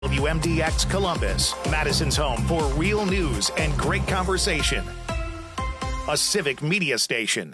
WMDX Columbus, Madison's home for real news and great conversation. A Civic Media station.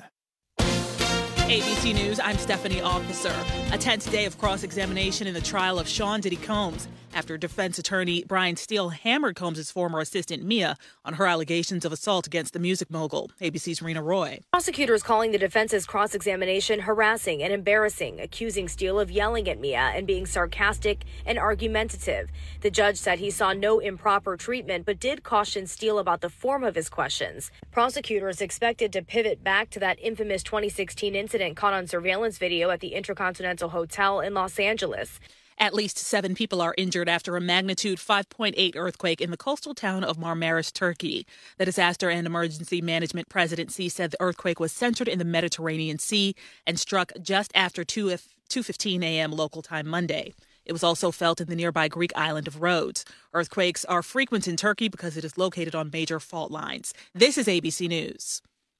ABC News, I'm Stephanie Officer. A tense day of cross-examination in the trial of Sean Diddy Combs after defense attorney Brian Steele hammered Combs' former assistant Mia on her allegations of assault against the music mogul. ABC's Rena Roy. Prosecutors calling the defense's cross-examination harassing and embarrassing, accusing Steele of yelling at Mia and being sarcastic and argumentative. The judge said he saw no improper treatment, but did caution Steele about the form of his questions. Prosecutors expected to pivot back to that infamous 2016 incident caught on surveillance video at the Intercontinental Hotel in Los Angeles. At least 7 people are injured after a magnitude 5.8 earthquake in the coastal town of Marmaris, Turkey. The Disaster and Emergency Management Presidency said the earthquake was centered in the Mediterranean Sea and struck just after 2:15 a.m. local time Monday. It was also felt in the nearby Greek island of Rhodes. Earthquakes are frequent in Turkey because it is located on major fault lines. This is ABC News.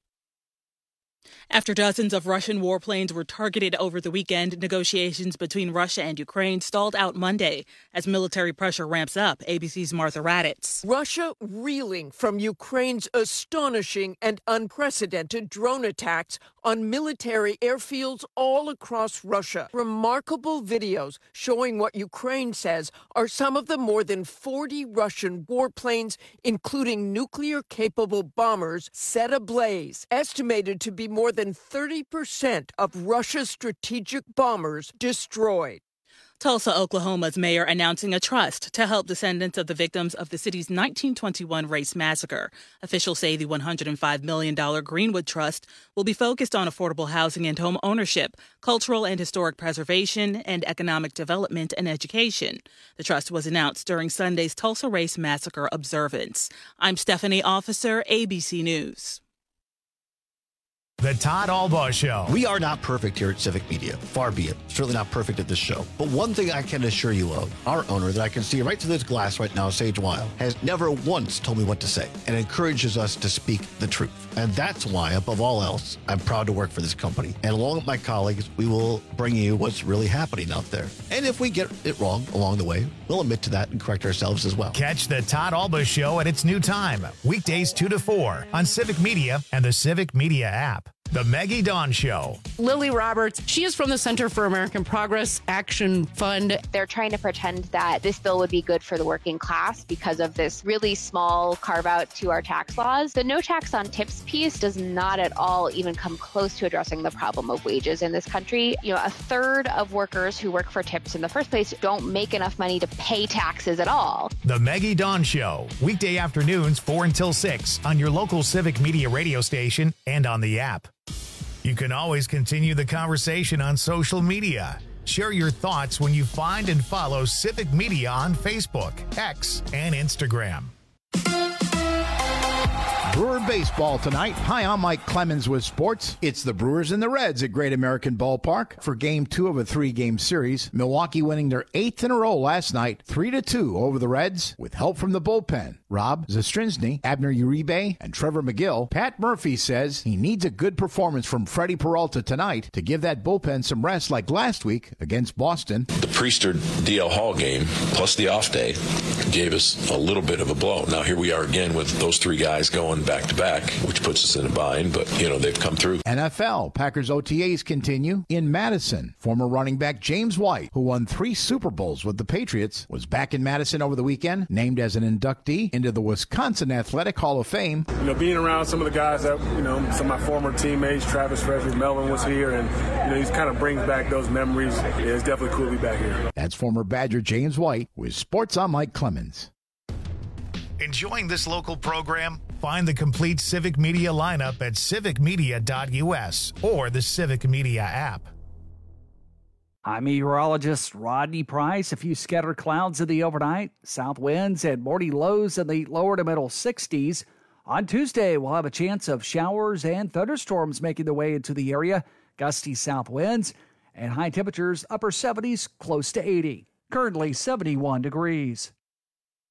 After dozens of Russian warplanes were targeted over the weekend, negotiations between Russia and Ukraine stalled out Monday as military pressure ramps up. ABC's Martha Raddatz. Russia reeling from Ukraine's astonishing and unprecedented drone attacks on military airfields all across Russia. Remarkable videos showing what Ukraine says are some of the more than 40 Russian warplanes, including nuclear-capable bombers, set ablaze, estimated to be more than 30% of Russia's strategic bombers destroyed. Tulsa, Oklahoma's mayor announcing a trust to help descendants of the victims of the city's 1921 race massacre. Officials say the $105 million Greenwood Trust will be focused on affordable housing and home ownership, cultural and historic preservation, and economic development and education. The trust was announced during Sunday's Tulsa Race Massacre observance. I'm Stephanie Officer, ABC News. The Todd Albaugh Show. We are not perfect here at Civic Media. Far be it. Certainly not perfect at this show. But one thing I can assure you of, our owner that I can see right through this glass right now, Sage Weil, has never once told me what to say and encourages us to speak the truth. And that's why, above all else, I'm proud to work for this company. And along with my colleagues, we will bring you what's really happening out there. And if we get it wrong along the way, we'll admit to that and correct ourselves as well. Catch the Todd Albaugh Show at its new time, weekdays 2 to 4 on Civic Media and the Civic Media app. The Maggie Dawn Show. Lily Roberts, she is from the Center for American Progress Action Fund. They're trying to pretend that this bill would be good for the working class because of this really small carve out to our tax laws. The no tax on tips piece does not at all even come close to addressing the problem of wages in this country. You know, a third of workers who work for tips in the first place don't make enough money to pay taxes at all. The Maggie Dawn Show, weekday afternoons 4 until 6 on your local Civic Media radio station and on the app. You can always continue the conversation on social media. Share your thoughts when you find and follow Civic Media on Facebook, X, and Instagram. Brewer baseball tonight. Hi, I'm Mike Clemens with sports. It's the Brewers and the Reds at Great American Ballpark for Game 2 of a 3-game series. Milwaukee winning their 8th in a row last night, 3-2 over the Reds, with help from the bullpen. Rob Zastryzny, Abner Uribe, and Trevor McGill. Pat Murphy says he needs a good performance from Freddie Peralta tonight to give that bullpen some rest like last week against Boston. The Priester DL Hall game, plus the off day, gave us a little bit of a blow. Now here we are again with those 3 guys going back-to-back, which puts us in a bind, but, you know, they've come through. NFL, Packers OTAs continue in Madison. Former running back James White, who won 3 Super Bowls with the Patriots, was back in Madison over the weekend, named as an inductee into the Wisconsin Athletic Hall of Fame. You know, being around some of the guys that, you know, some of my former teammates, Travis Frederick, Melvin was here, and, you know, he kind of brings back those memories. Yeah, it's definitely cool to be back here. That's former Badger James White with Sports. I'm Mike Clemens. Enjoying this local program? Find the complete Civic Media lineup at civicmedia.us or the Civic Media app. I'm meteorologist Rodney Price. A few scattered clouds in the overnight, south winds and morning lows in the lower to middle 60s. On Tuesday, we'll have a chance of showers and thunderstorms making their way into the area, gusty south winds, and high temperatures upper 70s, close to 80. Currently 71 degrees.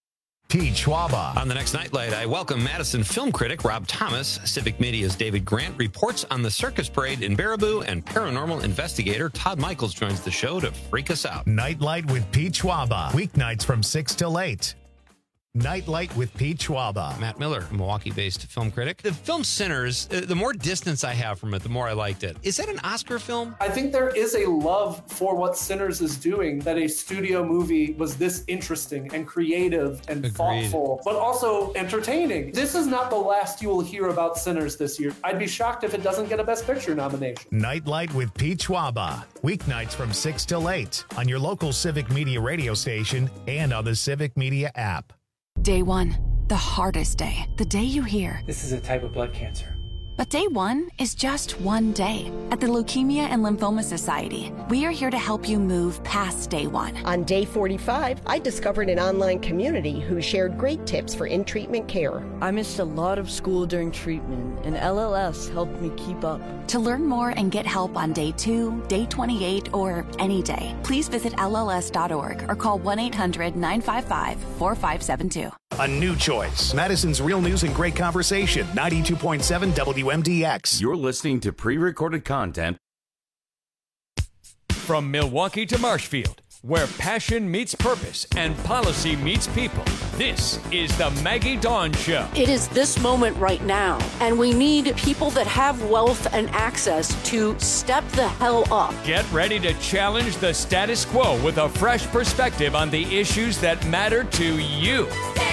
Pete Schwaba. On the next Nightlight, I welcome Madison film critic Rob Thomas. Civic Media's David Grant reports on the circus parade in Baraboo, and paranormal investigator Todd Michaels joins the show to freak us out. Nightlight with Pete Schwaba. Weeknights from 6 till 8. Nightlight with Pete Schwaba. Matt Miller, Milwaukee-based film critic. The film Sinners, the more distance I have from it, the more I liked it. Is that an Oscar film? I think there is a love for what Sinners is doing, that a studio movie was this interesting and creative and thoughtful, but also entertaining. This is not the last you will hear about Sinners this year. I'd be shocked if it doesn't get a Best Picture nomination. Nightlight with Pete Schwaba. Weeknights from 6 till 8 on your local Civic Media radio station and on the Civic Media app. Day one, the hardest day. The day you hear, this is a type of blood cancer. But day one is just one day. At the Leukemia and Lymphoma Society, we are here to help you move past day one. On day 45, I discovered an online community who shared great tips for in-treatment care. I missed a lot of school during treatment, and LLS helped me keep up. To learn more and get help on day 2, day 28, or any day, please visit LLS.org or call 1-800-955-4572. A new choice. Madison's Real News and Great Conversation. 92.7 WMDX. You're listening to pre-recorded content. From Milwaukee to Marshfield, where passion meets purpose and policy meets people. This is the Maggie Dawn Show. It is this moment right now, and we need people that have wealth and access to step the hell up. Get ready to challenge the status quo with a fresh perspective on the issues that matter to you.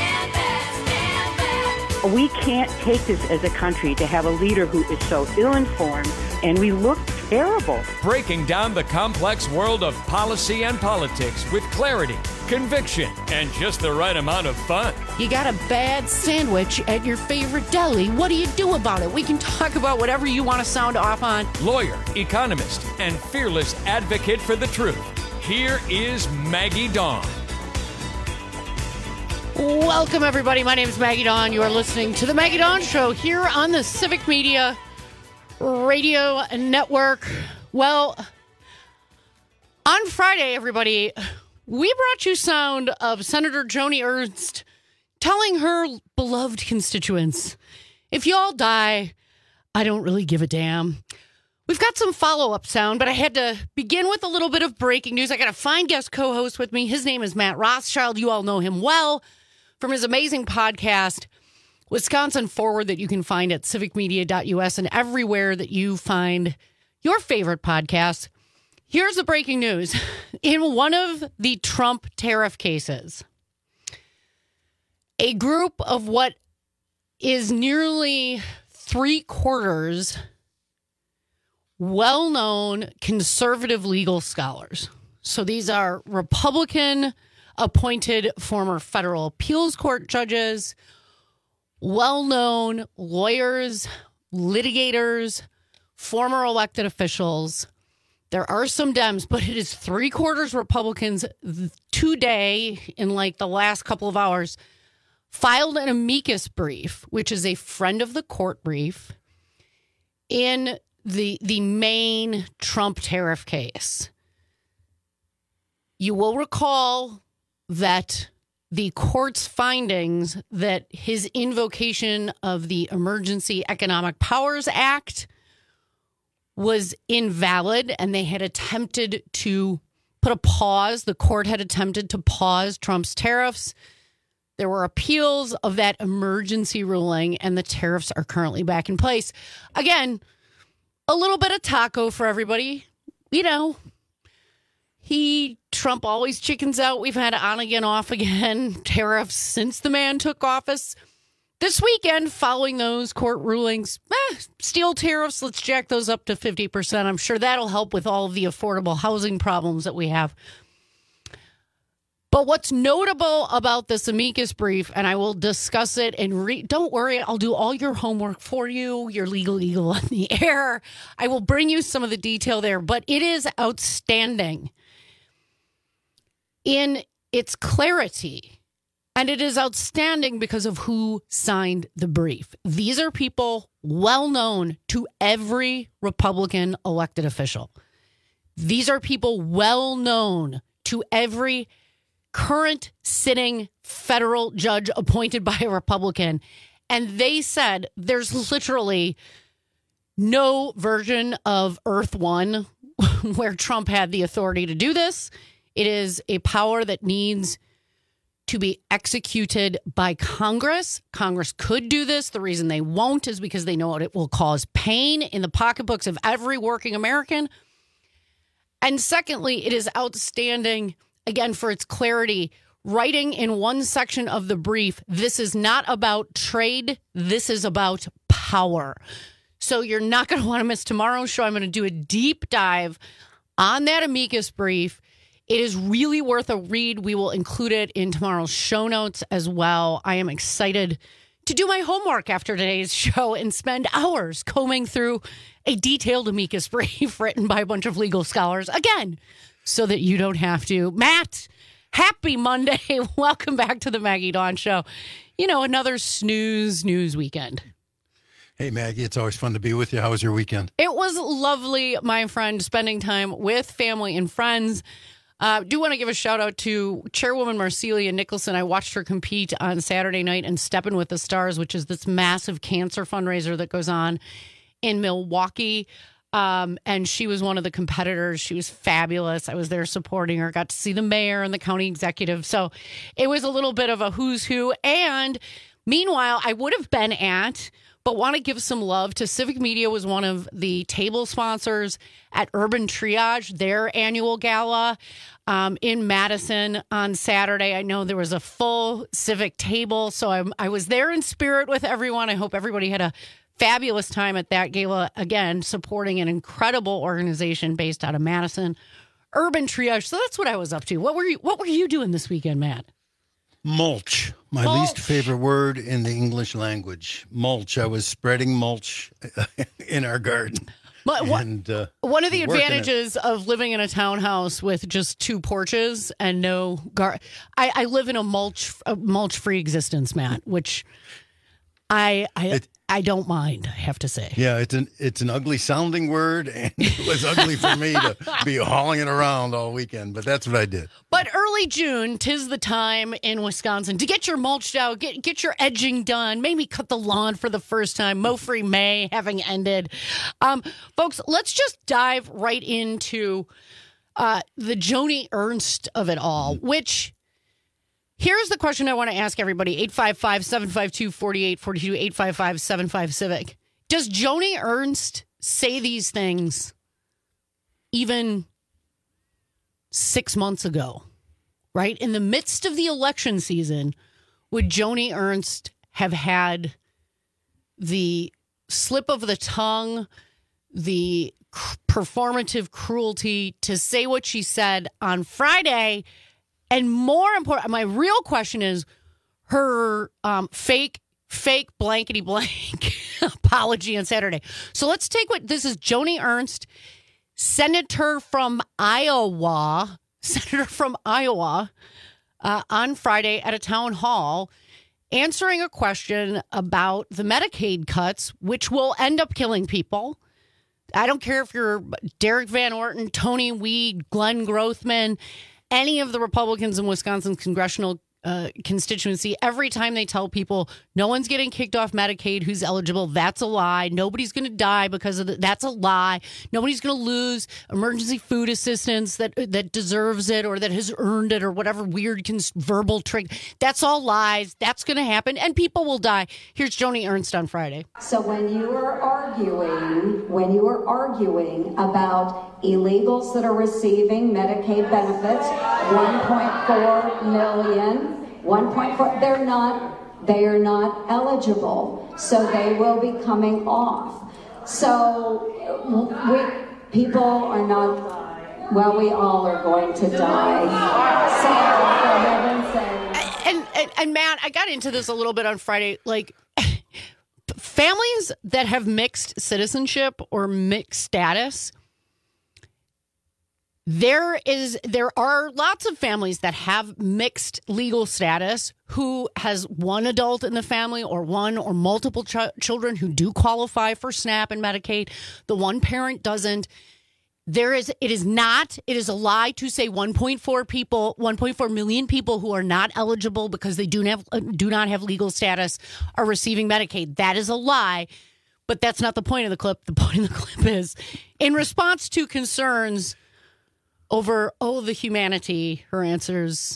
We can't take this as a country to have a leader who is so ill-informed, and we look terrible. Breaking down the complex world of policy and politics with clarity, conviction, and just the right amount of fun. You got a bad sandwich at your favorite deli. What do you do about it? We can talk about whatever you want to sound off on. Lawyer, economist, and fearless advocate for the truth. Here is Maggie Dawn. Welcome, everybody. My name is Maggie Dawn. You are listening to The Maggie Dawn Show here on the Civic Media Radio Network. Well, on Friday, everybody, we brought you sound of Senator Joni Ernst telling her beloved constituents, if you all die, I don't really give a damn. We've got some follow-up sound, but I had to begin with a little bit of breaking news. I got a fine guest co-host with me. His name is Matt Rothschild. You all know him well from his amazing podcast, Wisconsin Forward, that you can find at civicmedia.us and everywhere that you find your favorite podcasts. Here's the breaking news. In one of the Trump tariff cases, a group of what is nearly 3/4 well-known conservative legal scholars. So these are Republican appointed former federal appeals court judges, well-known lawyers, litigators, former elected officials. There are some Dems, but it is 3/4 Republicans today, in like the last couple of hours, filed an amicus brief, which is a friend of the court brief, in the main Trump tariff case. You will recall that the court's findings that his invocation of the Emergency Economic Powers Act was invalid, and they had attempted to put a pause. The court had attempted to pause Trump's tariffs. There were appeals of that emergency ruling, and the tariffs are currently back in place. Again, a little bit of taco for everybody. You know, Trump always chickens out. We've had on again, off again tariffs since the man took office. This weekend, following those court rulings, steel tariffs, let's jack those up to 50%. I'm sure that'll help with all of the affordable housing problems that we have. But what's notable about this amicus brief, and I will discuss it and don't worry, I'll do all your homework for you, your legal eagle on the air. I will bring you some of the detail there, but it is outstanding in its clarity. And it is outstanding because of who signed the brief. These are people well known to every Republican elected official. These are people well known to every current sitting federal judge appointed by a Republican. And they said there's literally no version of Earth One where Trump had the authority to do this. It is a power that needs to be executed by Congress. Congress could do this. The reason they won't is because they know it will cause pain in the pocketbooks of every working American. And secondly, it is outstanding, again, for its clarity, writing in one section of the brief, this is not about trade, this is about power. So you're not going to want to miss tomorrow's show. I'm going to do a deep dive on that amicus brief. It is really worth a read. We will include it in tomorrow's show notes as well. I am excited to do my homework after today's show and spend hours combing through a detailed amicus brief written by a bunch of legal scholars, again, so that you don't have to. Matt, happy Monday. Welcome back to the Maggie Dawn Show. You know, another snooze news weekend. Hey, Maggie, it's always fun to be with you. How was your weekend? It was lovely, my friend, spending time with family and friends. Do want to give a shout out to Chairwoman Marcelia Nicholson. I watched her compete on Saturday night in Steppin' with the Stars, which is this massive cancer fundraiser that goes on in Milwaukee. And she was one of the competitors. She was fabulous. I was there supporting her, got to see the mayor and the county executive. So it was a little bit of a who's who. And meanwhile, I would have been at, but want to give some love to Civic Media, was one of the table sponsors at Urban Triage, their annual gala in Madison on Saturday. I know there was a full Civic table, so I was there in spirit with everyone. I hope everybody had a fabulous time at that gala, again, supporting an incredible organization based out of Madison, Urban Triage. So that's what I was up to. What were you doing this weekend, Matt? Mulch. My least favorite word in the English language. Mulch. I was spreading mulch in our garden. But one of the advantages of living in a townhouse with just two porches and no garden, I live in a mulch-free existence, Matt, which I don't mind, I have to say. Yeah, it's an ugly sounding word, and it was ugly for me to be hauling it around all weekend, but that's what I did. But early June, 'tis the time in Wisconsin to get your mulched out, get your edging done, maybe cut the lawn for the first time, mow-free May having ended. Folks, let's just dive right into the Joni Ernst of it all, which... Here's the question I want to ask everybody. 855-752-4842, 855-75-CIVIC. Does Joni Ernst say these things even 6 months ago, right? In the midst of the election season, would Joni Ernst have had the slip of the tongue, the performative cruelty to say what she said on Friday? And more important, my real question is her fake blankety blank apology on Saturday. So let's take this is Joni Ernst, senator from Iowa, on Friday at a town hall, answering a question about the Medicaid cuts, which will end up killing people. I don't care if you're Derek Van Orton, Tony Weed, Glenn Grothman, any of the Republicans in Wisconsin's congressional constituency, every time they tell people no one's getting kicked off Medicaid who's eligible, that's a lie. Nobody's going to die because of that's a lie. Nobody's going to lose emergency food assistance that deserves it or that has earned it or whatever weird verbal trick. That's all lies. That's going to happen, and people will die. Here's Joni Ernst on Friday. So when you are arguing about illegals that are receiving Medicaid benefits, 1.4 million. 1.4, they are not eligible, so they will be coming off. So people are not, well, we all are going to die. And Matt, I got into this a little bit on Friday, like families that have mixed citizenship or mixed status, there are lots of families that have mixed legal status who has one adult in the family or one or multiple children who do qualify for SNAP and Medicaid. The one parent doesn't. It is a lie to say 1.4 million people who are not eligible because they do not have legal status are receiving Medicaid. That is a lie, but that's not the point of the clip. The point of the clip is, in response to concerns over, the humanity, her answers,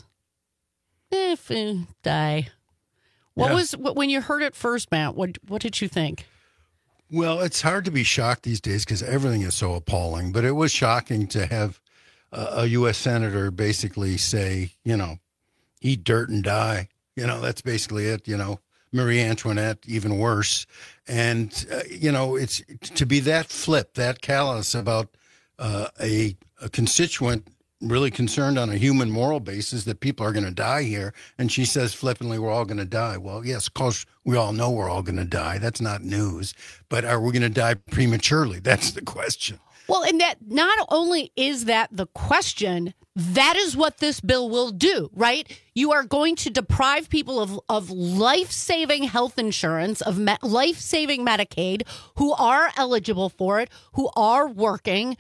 die. When you heard it first, Matt, what did you think? Well, it's hard to be shocked these days because everything is so appalling, but it was shocking to have a U.S. senator basically say, eat dirt and die. That's basically it, Marie Antoinette, even worse. And, it's to be that flip, that callous about a constituent really concerned on a human moral basis that people are going to die here. And she says flippantly, we're all going to die. Well, yes, of course, we all know we're all going to die. That's not news. But are we going to die prematurely? That's the question. Well, and that not only is that the question, that is what this bill will do, right? You are going to deprive people of life-saving health insurance, of life-saving Medicaid, who are eligible for it, who are working,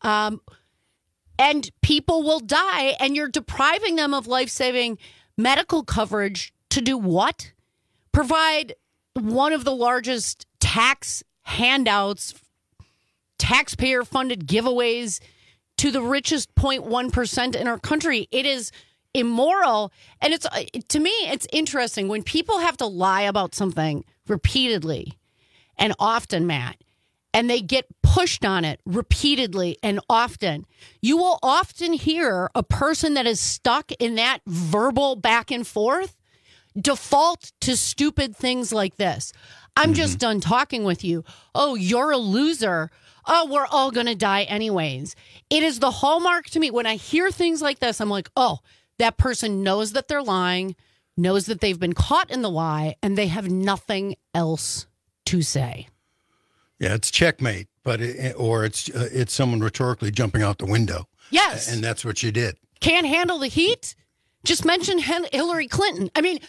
and people will die, and you're depriving them of life-saving medical coverage to do what? Provide one of the largest tax handouts, taxpayer-funded giveaways to the richest 0.1% in our country. It is immoral, and to me, it's interesting. When people have to lie about something repeatedly and often, Matt, and they get pushed on it repeatedly and often, you will often hear a person that is stuck in that verbal back and forth default to stupid things like this. I'm just done talking with you. Oh, you're a loser. Oh, we're all going to die anyways. It is the hallmark to me. When I hear things like this, I'm like, oh, that person knows that they're lying, knows that they've been caught in the lie, and they have nothing else to say. Yeah, it's checkmate, but it's someone rhetorically jumping out the window. Yes. And that's what you did. Can't handle the heat? Just mention Hillary Clinton. I mean,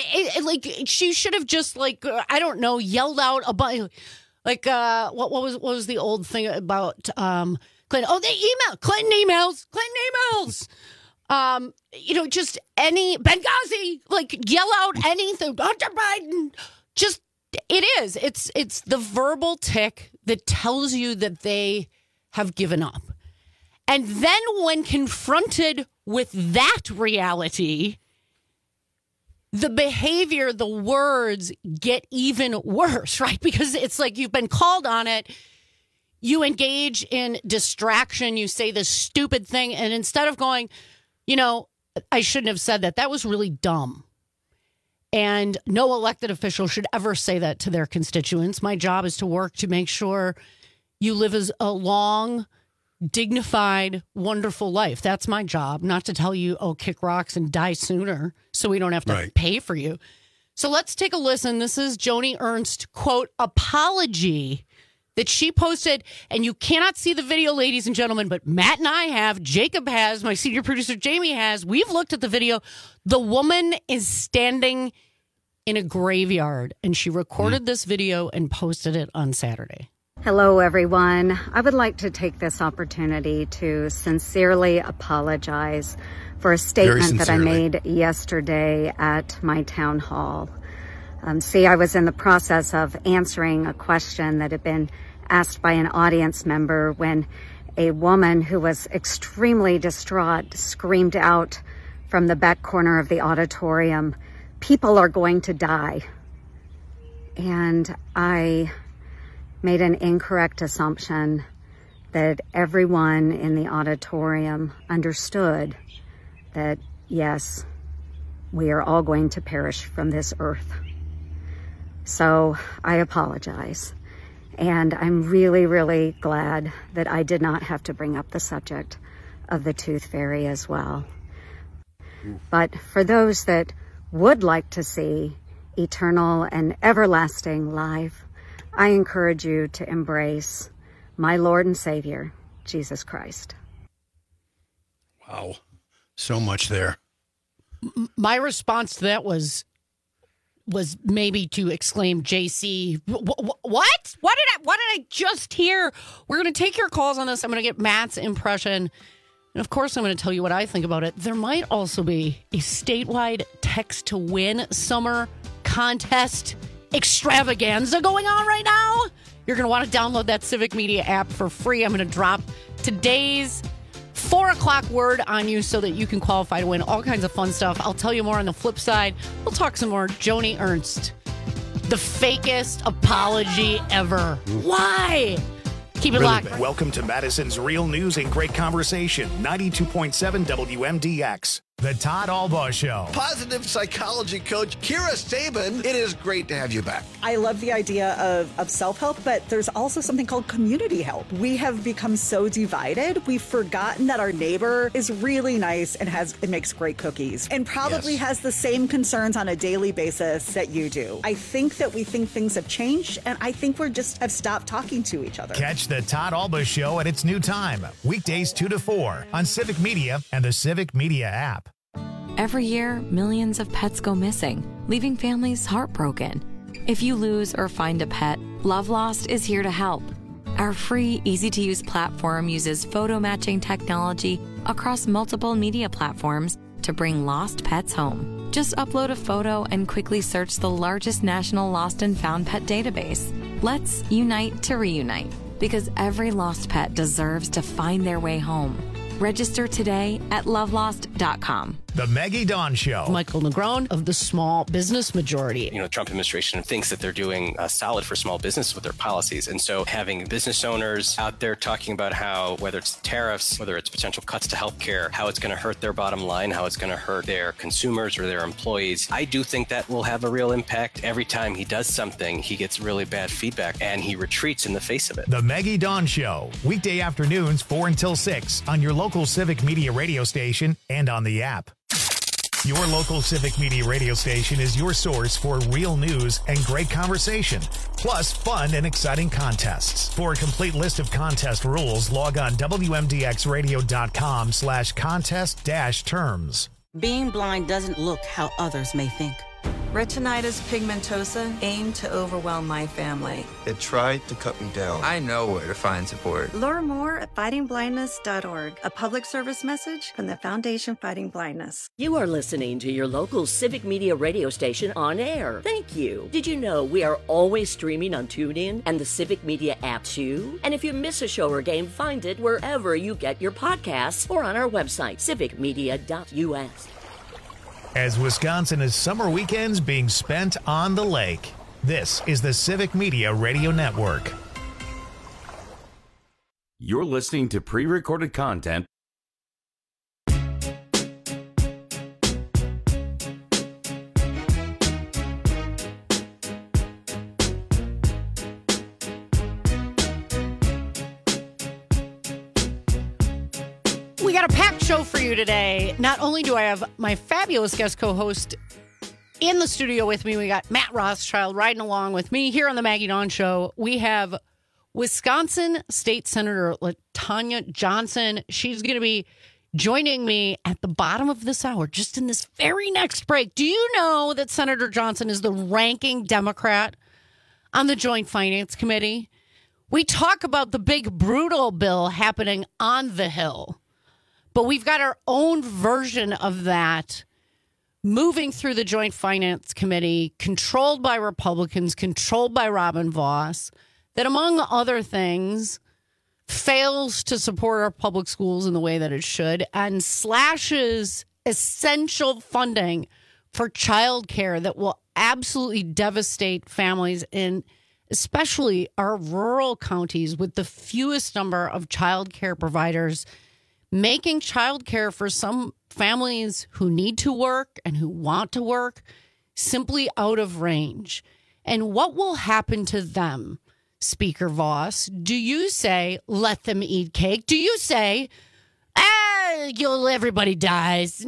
she should have just yelled out about what was the old thing about Clinton? Oh, Clinton emails. Just any Benghazi, yell out anything. Dr. Biden, just. It is. It's the verbal tick that tells you that they have given up. And then when confronted with that reality, the behavior, the words get even worse, right? Because it's like you've been called on it. You engage in distraction. You say this stupid thing. And instead of going, I shouldn't have said that. That was really dumb. And no elected official should ever say that to their constituents. My job is to work to make sure you live as a long, dignified, wonderful life. That's my job, not to tell you, kick rocks and die sooner so we don't have to pay for you. So let's take a listen. This is Joni Ernst, quote, apology that she posted. And you cannot see the video, ladies and gentlemen, but Matt and I have, Jacob has, my senior producer Jamie has. We've looked at the video. The woman is standing in a graveyard, and she recorded this video and posted it on Saturday. Hello, everyone. I would like to take this opportunity to sincerely apologize for a statement that I made yesterday at my town hall. I was in the process of answering a question that had been asked by an audience member when a woman who was extremely distraught screamed out from the back corner of the auditorium, "People are going to die." And I made an incorrect assumption that everyone in the auditorium understood that, yes, we are all going to perish from this earth. So I apologize. And I'm really, really glad that I did not have to bring up the subject of the tooth fairy as well. But for those that would like to see eternal and everlasting life, I encourage you to embrace my Lord and Savior, Jesus Christ. Wow. So much there. My response to that was, was maybe to exclaim JC. What? What did I just hear? We're going to take your calls on this. I'm going to get Matt's impression. And of course, I'm going to tell you what I think about it. There might also be a statewide text to win summer contest extravaganza going on right now. You're going to want to download that Civic Media app for free. I'm going to drop today's 4 o'clock word on you so that you can qualify to win all kinds of fun stuff. I'll tell you more on the flip side. We'll talk some more Joni Ernst. The fakest apology ever. Why? Keep it locked. Welcome to Madison's Real News and Great Conversation, 92.7 WMDX. The Todd Albaugh Show. Positive psychology coach Kira Sabin, it is great to have you back. I love the idea of self-help, but there's also something called community help. We have become so divided, we've forgotten that our neighbor is really nice and makes great cookies and probably has the same concerns on a daily basis that you do. I think that we think things have changed, and I think we're just have stopped talking to each other. Catch the Todd Albaugh Show at its new time, weekdays 2 to 4 on Civic Media and the Civic Media app. Every year, millions of pets go missing, leaving families heartbroken. If you lose or find a pet, Love Lost is here to help. Our free, easy-to-use platform uses photo matching technology across multiple media platforms to bring lost pets home. Just upload a photo and quickly search the largest national lost and found pet database. Let's unite to reunite, because every lost pet deserves to find their way home. Register today at lovelost.com. The Maggie Dawn Show. Michael Negron of the Small Business Majority. You know, the Trump administration thinks that they're doing solid for small business with their policies. And so having business owners out there talking about how, whether it's tariffs, whether it's potential cuts to healthcare, how it's going to hurt their bottom line, how it's going to hurt their consumers or their employees, I do think that will have a real impact. Every time he does something, he gets really bad feedback and he retreats in the face of it. The Maggie Dawn Show. Weekday afternoons 4 until 6 on your local Civic Media radio station and on the app. Your local Civic Media radio station is your source for real news and great conversation, plus fun and exciting contests. For a complete list of contest rules, log on WMDXradio.com/contest-terms. Being blind doesn't look how others may think. Retinitis pigmentosa aimed to overwhelm my family. It tried to cut me down. I know where to find support. Learn more at fightingblindness.org. A public service message from the Foundation Fighting Blindness. You are listening to your local Civic Media radio station on air. Thank you. Did you know we are always streaming on TuneIn and the Civic Media app too? And if you miss a show or game, find it wherever you get your podcasts or on our website, civicmedia.us. As Wisconsin is summer weekends being spent on the lake, this is the Civic Media Radio Network. You're listening to pre-recorded content. We got a packed show for you today. Not only do I have my fabulous guest co-host in the studio with me, we got Matt Rothschild riding along with me here on the Maggie Dawn Show. We have Wisconsin State Senator LaTanya Johnson. She's going to be joining me at the bottom of this hour, just in this very next break. Do you know that Senator Johnson is the ranking Democrat on the Joint Finance Committee? We talk about the big brutal bill happening on the Hill, but we've got our own version of that moving through the Joint Finance Committee, controlled by Republicans, controlled by Robin Vos, that, among other things, fails to support our public schools in the way that it should and slashes essential funding for childcare that will absolutely devastate families in especially our rural counties with the fewest number of childcare providers, making childcare for some families who need to work and who want to work simply out of range. And what will happen to them, Speaker Vos? Do you say, let them eat cake? Do you say, everybody dies?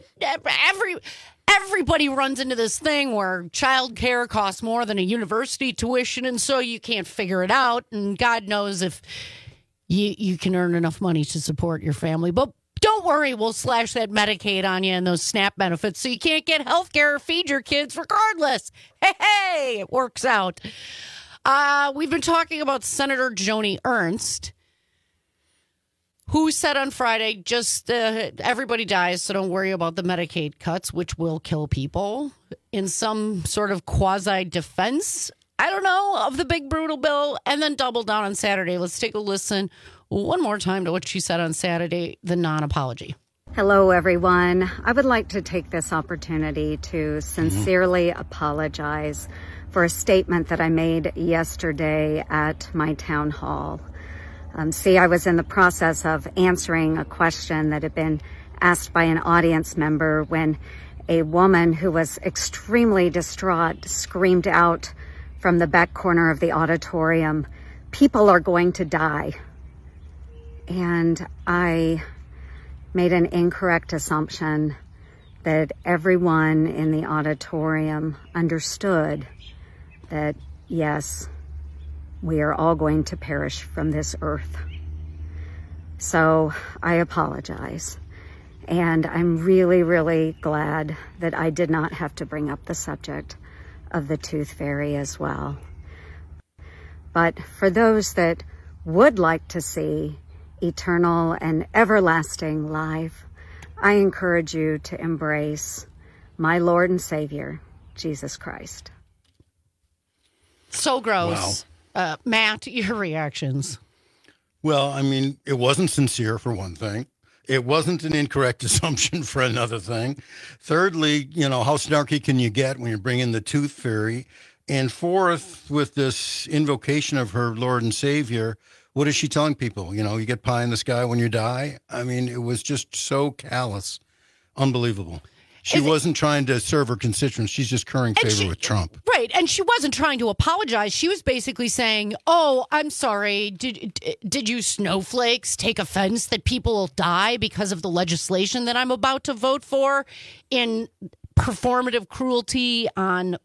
Everybody runs into this thing where childcare costs more than a university tuition, and so you can't figure it out. And God knows if you can earn enough money to support your family. But Don't worry, we'll slash that Medicaid on you and those SNAP benefits so you can't get health care or feed your kids regardless. Hey, it works out. We've been talking about Senator Joni Ernst, who said on Friday, just everybody dies, so don't worry about the Medicaid cuts, which will kill people, in some sort of quasi-defense, I don't know, of the big brutal bill, and then double down on Saturday. Let's take a listen one more time to what she said on Saturday, the non-apology. Hello, everyone. I would like to take this opportunity to sincerely apologize for a statement that I made yesterday at my town hall. I was in the process of answering a question that had been asked by an audience member when a woman who was extremely distraught screamed out from the back corner of the auditorium, "People are going to die." And I made an incorrect assumption that everyone in the auditorium understood that, yes, we are all going to perish from this earth. So I apologize. And I'm really, really glad that I did not have to bring up the subject of the tooth fairy as well. But for those that would like to see eternal and everlasting life, I encourage you to embrace my Lord and Savior, Jesus Christ. So gross. Wow. Matt, your reactions. Well, I mean, it wasn't sincere, for one thing. It wasn't an incorrect assumption, for another thing. Thirdly, how snarky can you get when you bring in the tooth fairy? And fourth, with this invocation of her Lord and Savior, what is she telling people? You get pie in the sky when you die? I mean, it was just so callous. Unbelievable. She wasn't trying to serve her constituents. She's just currying favor with Trump. Right. And she wasn't trying to apologize. She was basically saying, oh, I'm sorry. Did you snowflakes take offense that people will die because of the legislation that I'm about to vote for in performative cruelty on,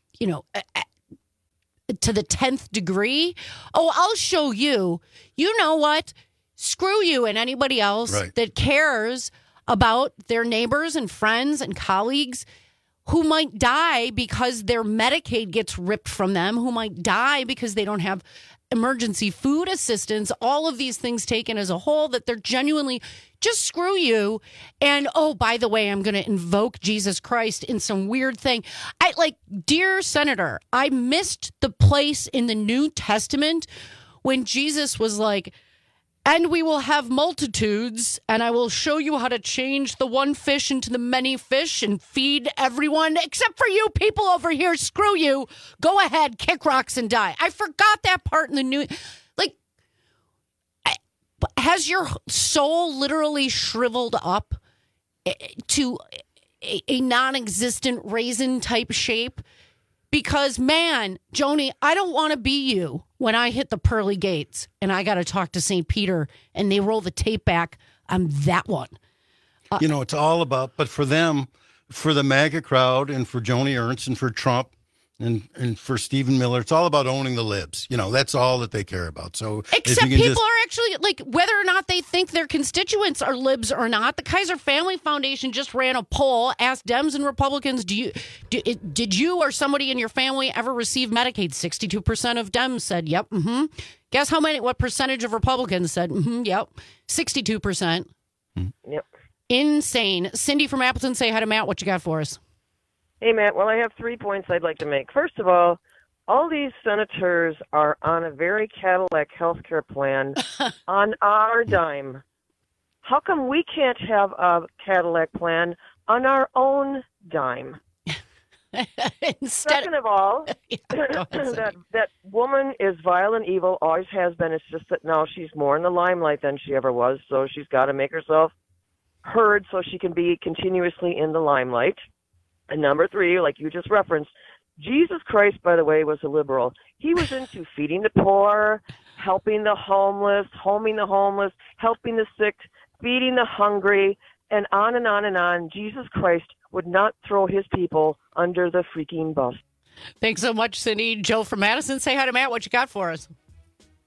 to the 10th degree? Oh, I'll show you. You know what? Screw you and anybody else that cares about their neighbors and friends and colleagues who might die because their Medicaid gets ripped from them, who might die because they don't have emergency food assistance, all of these things taken as a whole, that they're genuinely just screw you. And, oh, by the way, I'm going to invoke Jesus Christ in some weird thing. Dear Senator, I missed the place in the New Testament when Jesus was like, and we will have multitudes, and I will show you how to change the one fish into the many fish and feed everyone, except for you people over here. Screw you. Go ahead, kick rocks and die. I forgot that part in the new... has your soul literally shriveled up to a non-existent raisin-type shape? Because, man, Joni, I don't want to be you when I hit the pearly gates and I got to talk to St. Peter and they roll the tape back on that one. It's all about, but for them, for the MAGA crowd and for Joni Ernst and for Trump and for Stephen Miller, it's all about owning the libs. That's all that they care about. So except people are actually, whether or not they think their constituents are libs or not, the Kaiser Family Foundation just ran a poll, asked Dems and Republicans, did you or somebody in your family ever receive Medicaid? 62% of Dems said, yep, Guess what percentage of Republicans said, yep, 62%. Yep. Insane. Cindy from Appleton, say hi to Matt. What you got for us? Hey, Matt. Well, I have 3 points I'd like to make. First of all these senators are on a very Cadillac healthcare plan on our dime. How come we can't have a Cadillac plan on our own dime? Second of all, that woman is vile and evil, always has been. It's just that now she's more in the limelight than she ever was, so she's got to make herself heard so she can be continuously in the limelight. And number 3, like you just referenced, Jesus Christ, by the way, was a liberal. He was into feeding the poor, helping the homeless, homing the homeless, helping the sick, feeding the hungry, and on and on and on. Jesus Christ would not throw his people under the freaking bus. Thanks so much, Cindy. Joe from Madison, say hi to Matt. What you got for us?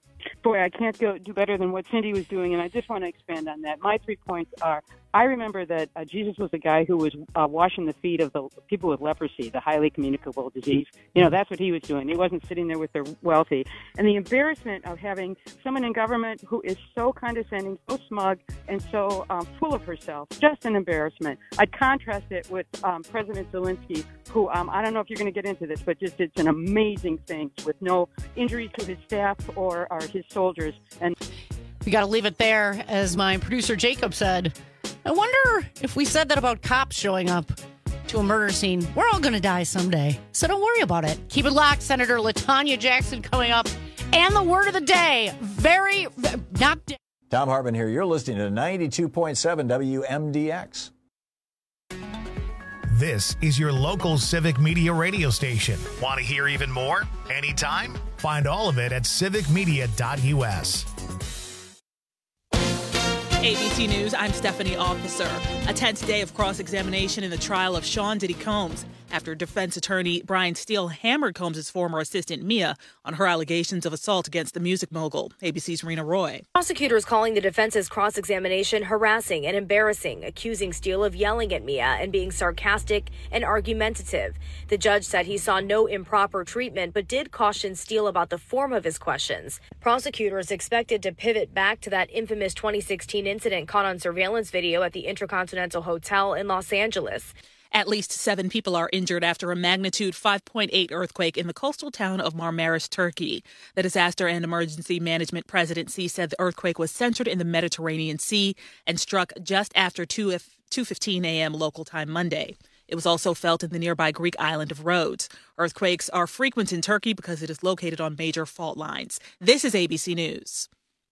Boy, I can't do better than what Cindy was doing, and I just want to expand on that. My 3 points are, I remember that Jesus was a guy who was washing the feet of the people with leprosy, the highly communicable disease. That's what he was doing. He wasn't sitting there with the wealthy. And the embarrassment of having someone in government who is so condescending, so smug, and so full of herself, just an embarrassment. I'd contrast it with President Zelensky, who, I don't know if you're going to get into this, but just did some amazing things with no injuries to his staff or his soldiers. And we got to leave it there. As my producer Jacob said, I wonder if we said that about cops showing up to a murder scene. We're all going to die someday, so don't worry about it. Keep it locked. Senator LaTanya Jackson coming up. And the word of the day, Tom Hartman here. You're listening to 92.7 WMDX. This is your local Civic Media radio station. Want to hear even more? Anytime? Find all of it at civicmedia.us. ABC News, I'm Stephanie Officer. A tense day of cross-examination in the trial of Sean Diddy Combs after defense attorney Brian Steele hammered Combs' former assistant Mia on her allegations of assault against the music mogul. ABC's Rena Roy. Prosecutors calling the defense's cross-examination harassing and embarrassing, accusing Steele of yelling at Mia and being sarcastic and argumentative. The judge said he saw no improper treatment, but did caution Steele about the form of his questions. Prosecutors expected to pivot back to that infamous 2016 incident caught on surveillance video at the Intercontinental Hotel in Los Angeles. At least 7 people are injured after a magnitude 5.8 earthquake in the coastal town of Marmaris, Turkey. The Disaster and Emergency Management Presidency said the earthquake was centered in the Mediterranean Sea and struck just after 2:15 a.m. local time Monday. It was also felt in the nearby Greek island of Rhodes. Earthquakes are frequent in Turkey because it is located on major fault lines. This is ABC News.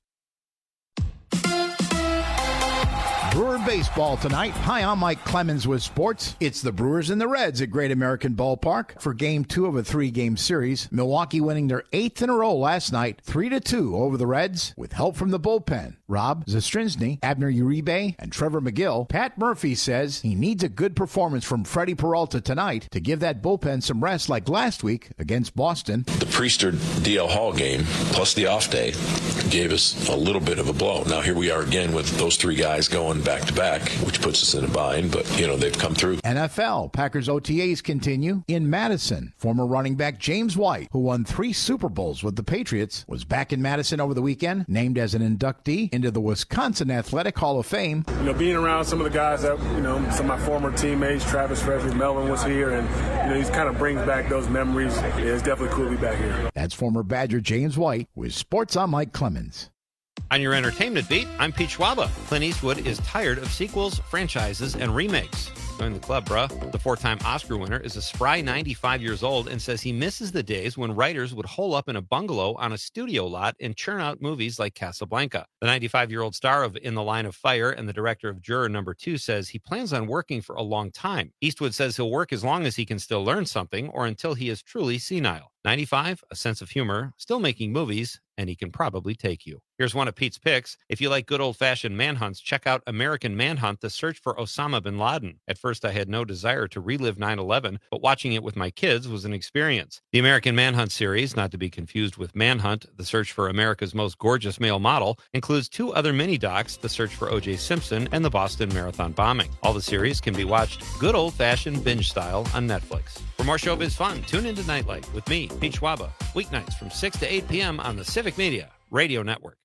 Brewer baseball tonight. Hi, I'm Mike Clemens with sports. It's the Brewers and the Reds at Great American Ballpark for Game 2 of a 3-game series. Milwaukee winning their 8th in a row last night, 3-2 over the Reds, with help from the bullpen. Rob Zastryzny, Abner Uribe, and Trevor McGill. Pat Murphy says he needs a good performance from Freddie Peralta tonight to give that bullpen some rest like last week against Boston. The Priester DL Hall game, plus the off day, gave us a little bit of a blow. Now here we are again with those 3 guys going back-to-back, which puts us in a bind, but, they've come through. NFL, Packers OTAs continue in Madison. Former running back James White, who won 3 Super Bowls with the Patriots, was back in Madison over the weekend, named as an inductee into the Wisconsin Athletic Hall of Fame. Being around some of the guys that, some of my former teammates, Travis Frederick, Melvin was here, and, he kind of brings back those memories. It's definitely cool to be back here. That's former Badger James White with Sports. I'm Mike Clemens. On your entertainment beat, I'm Pete Schwaba. Clint Eastwood is tired of sequels, franchises, and remakes. Join the club, bruh. The 4-time Oscar winner is a spry 95 years old and says he misses the days when writers would hole up in a bungalow on a studio lot and churn out movies like Casablanca. The 95-year-old star of In the Line of Fire and the director of Juror Number 2 says he plans on working for a long time. Eastwood says he'll work as long as he can still learn something or until he is truly senile. 95, a sense of humor, still making movies, and he can probably take you. Here's one of Pete's picks. If you like good old-fashioned manhunts, check out American Manhunt, The Search for Osama bin Laden. At first, I had no desire to relive 9/11, but watching it with my kids was an experience. The American Manhunt series, not to be confused with Manhunt, The Search for America's Most Gorgeous Male Model, includes 2 other mini-docs, The Search for O.J. Simpson and the Boston Marathon Bombing. All the series can be watched good old-fashioned binge style on Netflix. For more showbiz fun, tune into Nightlight with me, Pete Schwaba, weeknights from 6 to 8 p.m. on the Civic Media Radio Network.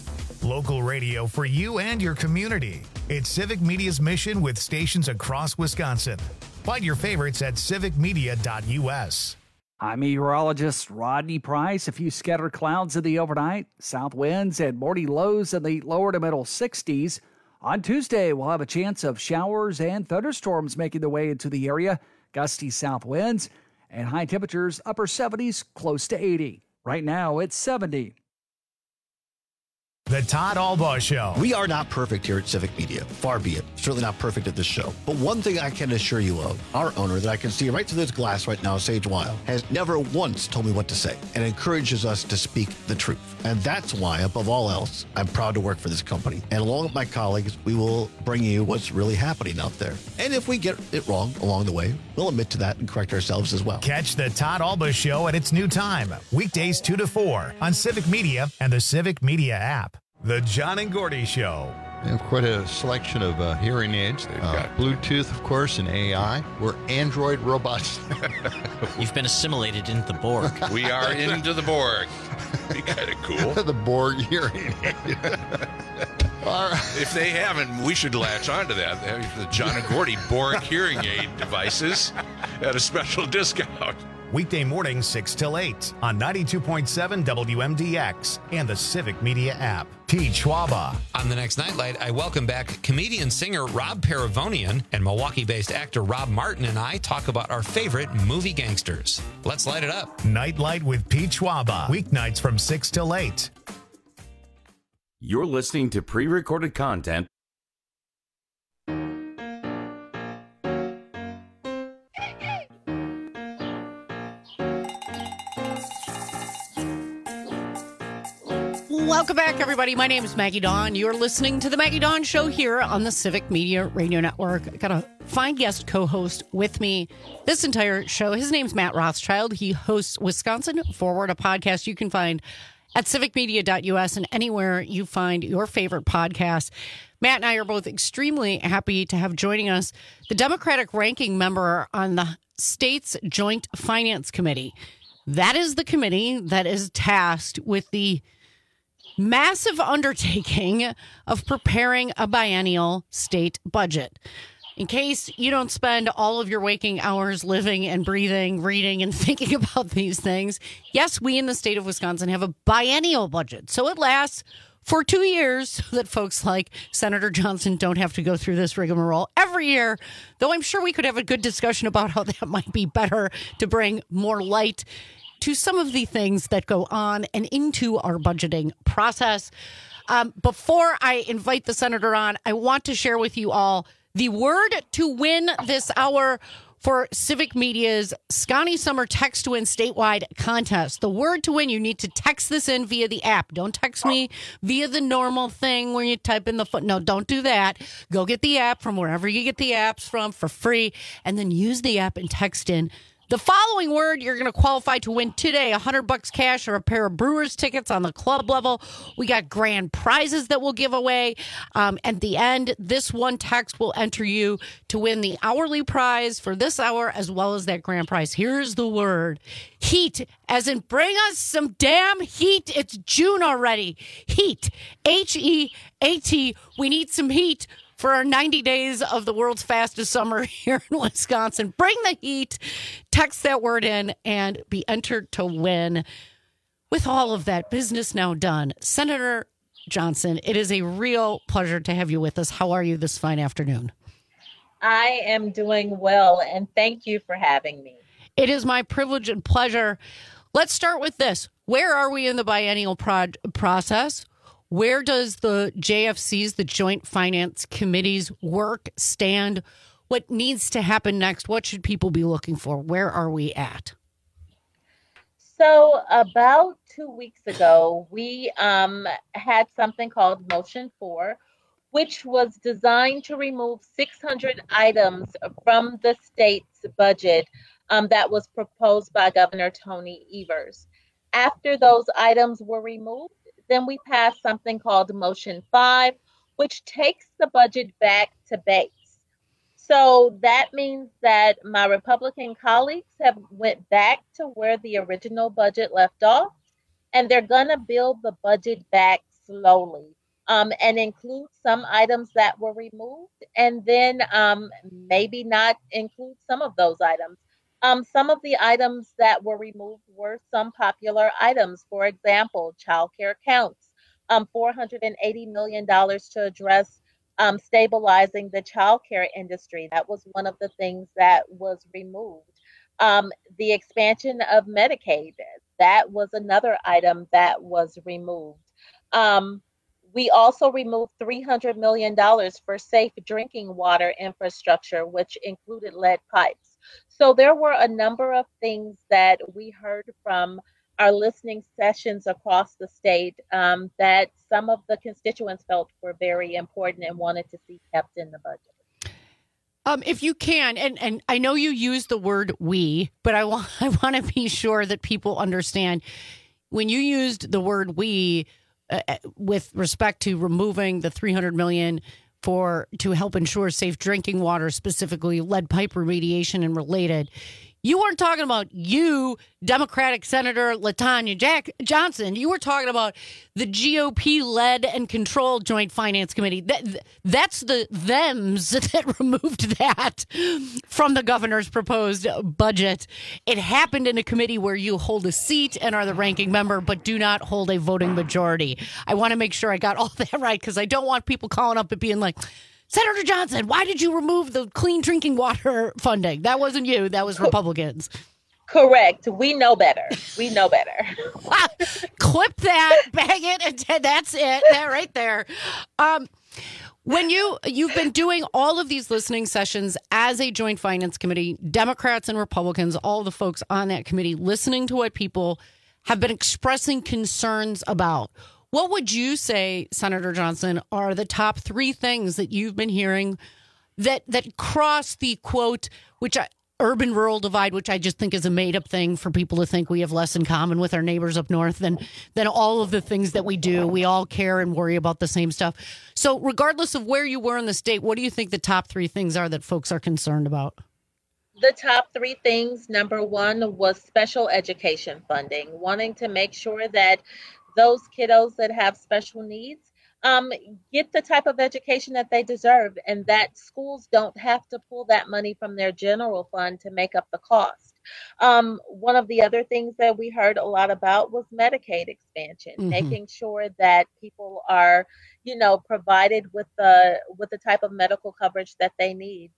Local radio for you and your community. It's Civic Media's mission with stations across Wisconsin. Find your favorites at civicmedia.us. I'm meteorologist Rodney Price. A few scattered clouds in the overnight, south winds and morning lows in the lower to middle 60s. On Tuesday, we'll have a chance of showers and thunderstorms making their way into the area. Gusty south winds and high temperatures upper 70s, close to 80. Right now, it's 70. The Todd Albaugh Show. We are not perfect here at Civic Media. Far be it. Certainly not perfect at this show. But one thing I can assure you of, our owner that I can see right through this glass right now, Sage Weil, has never once told me what to say and encourages us to speak the truth. And that's why, above all else, I'm proud to work for this company. And along with my colleagues, we will bring you what's really happening out there. And if we get it wrong along the way, we'll admit to that and correct ourselves as well. Catch the Todd Albaugh Show at its new time, weekdays 2 to 4 on Civic Media and the Civic Media app. The John and Gordy Show. They have quite a selection of hearing aids. They've got Bluetooth, of course, and AI. We're Android robots. You've been assimilated into the Borg. We are into the Borg. Be kind of cool. The Borg hearing aid. If they haven't, we should latch onto that. The John and Gordy Borg hearing aid devices at a special discount. Weekday mornings 6 till 8 on 92.7 WMDX and the Civic Media app. Pete Schwaba. On the next Nightlight, I welcome back comedian-singer Rob Paravonian, and Milwaukee-based actor Rob Martin and I talk about our favorite movie gangsters. Let's light it up. Nightlight with Pete Schwaba. Weeknights from 6 till 8. You're listening to pre-recorded content. Welcome back, everybody. My name is Maggie Dawn. You're listening to The Maggie Dawn Show here on the Civic Media Radio Network. I got a fine guest co-host with me this entire show. His name's Matt Rothschild. He hosts Wisconsin Forward, a podcast you can find at civicmedia.us and anywhere you find your favorite podcast. Matt and I are both extremely happy to have joining us the Democratic ranking member on the state's Joint Finance Committee. That is the committee that is tasked with the massive undertaking of preparing a biennial state budget. In case you don't spend all of your waking hours living and breathing, reading, and thinking about these things, yes, we in the state of Wisconsin have a biennial budget. So it lasts for 2 years so that folks like Senator Johnson don't have to go through this rigmarole every year, though I'm sure we could have a good discussion about how that might be better to bring more light to some of the things that go on and into our budgeting process. Before I invite the senator on, I want to share with you all the word to win this hour for Civic Media's Scotty Summer Text to Win statewide contest. The word to win, you need to text this in via the app. Don't text me via the normal thing where you type in the phone. No, don't do that. Go get the app from wherever you get the apps from for free, and then use the app and text in the following word. You're going to qualify to win today $100 cash or a pair of Brewers tickets on the club level. We got grand prizes that we'll give away. At the end, this one text will enter you to win the hourly prize for this hour as well as that grand prize. Here's the word. Heat, as in bring us some damn heat. It's June already. Heat, H-E-A-T. We need some heat for our 90 days of the world's fastest summer here in Wisconsin. Bring the heat. Text that word in and be entered to win. With all of that business now done, Senator Johnson, it is a real pleasure to have you with us. How are you this fine afternoon? I am doing well, and thank you for having me. It is my privilege and pleasure. Let's start with this. Where are we in the biennial process? Where does the JFC's, the Joint Finance Committee's work stand? What needs to happen next? What should people be looking for? Where are we at? So about 2 weeks ago, we had something called Motion 4, which was designed to remove 600 items from the state's budget that was proposed by Governor Tony Evers. After those items were removed, then we passed something called Motion 5, which takes the budget back to base. So that means that my Republican colleagues have went back to where the original budget left off, and they're going to build the budget back slowly and include some items that were removed, and then maybe not include some of those items. Some of the items that were removed were some popular items. For example, child care counts, $480 million to address stabilizing the child care industry. That was one of the things that was removed. The expansion of Medicaid, that was another item that was removed. We also removed $300 million for safe drinking water infrastructure, which included lead pipes. So there were a number of things that we heard from our listening sessions across the state that some of the constituents felt were very important and wanted to see kept in the budget. If you can, and I know you use the word we, but I want to be sure that people understand when you used the word we with respect to removing the $300 million to help ensure safe drinking water, specifically lead pipe remediation and related. You weren't talking about you, Democratic Senator LaTonya Johnson. You were talking about the GOP-led and controlled Joint Finance Committee. That's the thems that removed that from the governor's proposed budget. It happened in a committee where you hold a seat and are the ranking member, but do not hold a voting majority. I want to make sure I got all that right because I don't want people calling up and being like, Senator Johnson, why did you remove the clean drinking water funding? That wasn't you. That was Republicans. Correct. We know better. We know better. Clip that, bang it, and that's it. That right there. When you've been doing all of these listening sessions as a Joint Finance Committee, Democrats and Republicans, all the folks on that committee, listening to what people have been expressing concerns about. What would you say, Senator Johnson, are the top three things that you've been hearing that cross the quote, urban-rural divide, which I just think is a made-up thing for people to think we have less in common with our neighbors up north than all of the things that we do. We all care and worry about the same stuff. So regardless of where you were in the state, what do you think the top three things are that folks are concerned about? The top three things, number one, was special education funding, wanting to make sure that those kiddos that have special needs get the type of education that they deserve and that schools don't have to pull that money from their general fund to make up the cost. One of the other things that we heard a lot about was Medicaid expansion, making sure that people are, provided with the type of medical coverage that they need.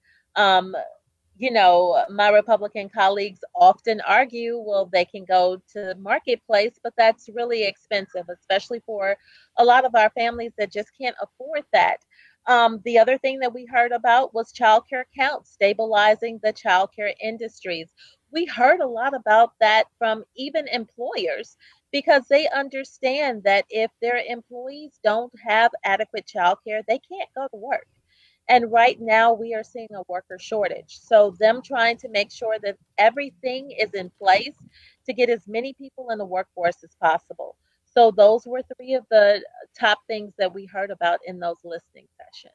My Republican colleagues often argue, well, they can go to Marketplace, but that's really expensive, especially for a lot of our families that just can't afford that. The other thing that we heard about was childcare counts, stabilizing the childcare industries. We heard a lot about that from even employers because they understand that if their employees don't have adequate childcare, they can't go to work. And right now we are seeing a worker shortage. So them trying to make sure that everything is in place to get as many people in the workforce as possible. So those were three of the top things that we heard about in those listening sessions.